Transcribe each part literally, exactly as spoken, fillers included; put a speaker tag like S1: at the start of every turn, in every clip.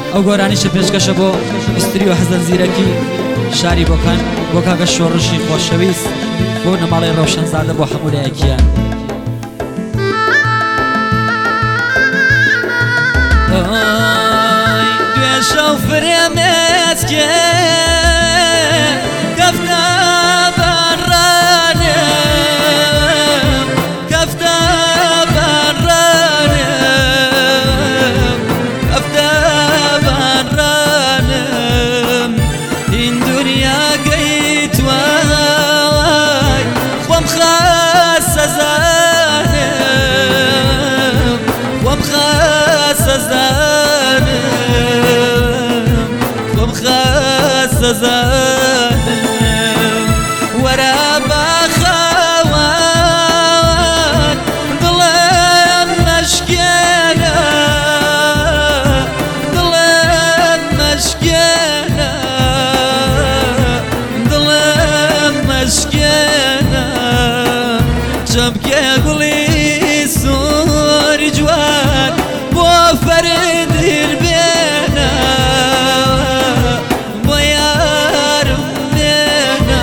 S1: ئەو گۆرانیشە پێشکەشە بۆ ئیستری و حەزەن زیرەکی شاری بۆکان بۆ کاکە شۆڕشی خۆشەویست بۆ نەماڵی ڕەوشەنزادە بۆ هەموو لایەکیان.
S2: دوێشە و فرێمێچکێ کەفتە بەڕانم کەفتە بەڕانم کەفتە بەڕانم این دنیا گەیتوای خۆم خەسە زانم خۆم خەسە زانم خۆم خەسە زانم وەرە بەخەوان دڵێم مەشکێنە دڵێم مەشکێنە دڵێم مەشکێنە چەمکێ گوڵی سووری جوان بۆ فەردیر بێنە بۆ یارم بێنە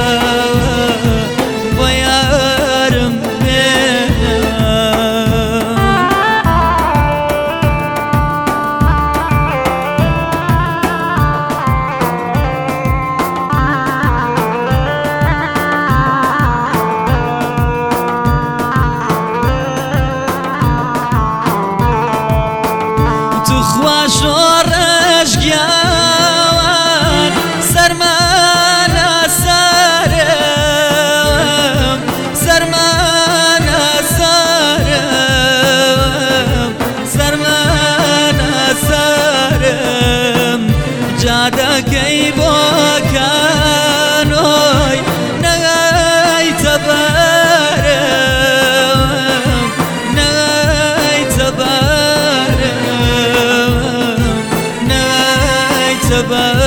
S2: بۆ یارم بێنە. خواش گیان سرمانە سارم سرمانە سارم سرمانە سارم جادەکەی بۆکانۆی نەگەیتە بەرم نەگەیتە بەرم.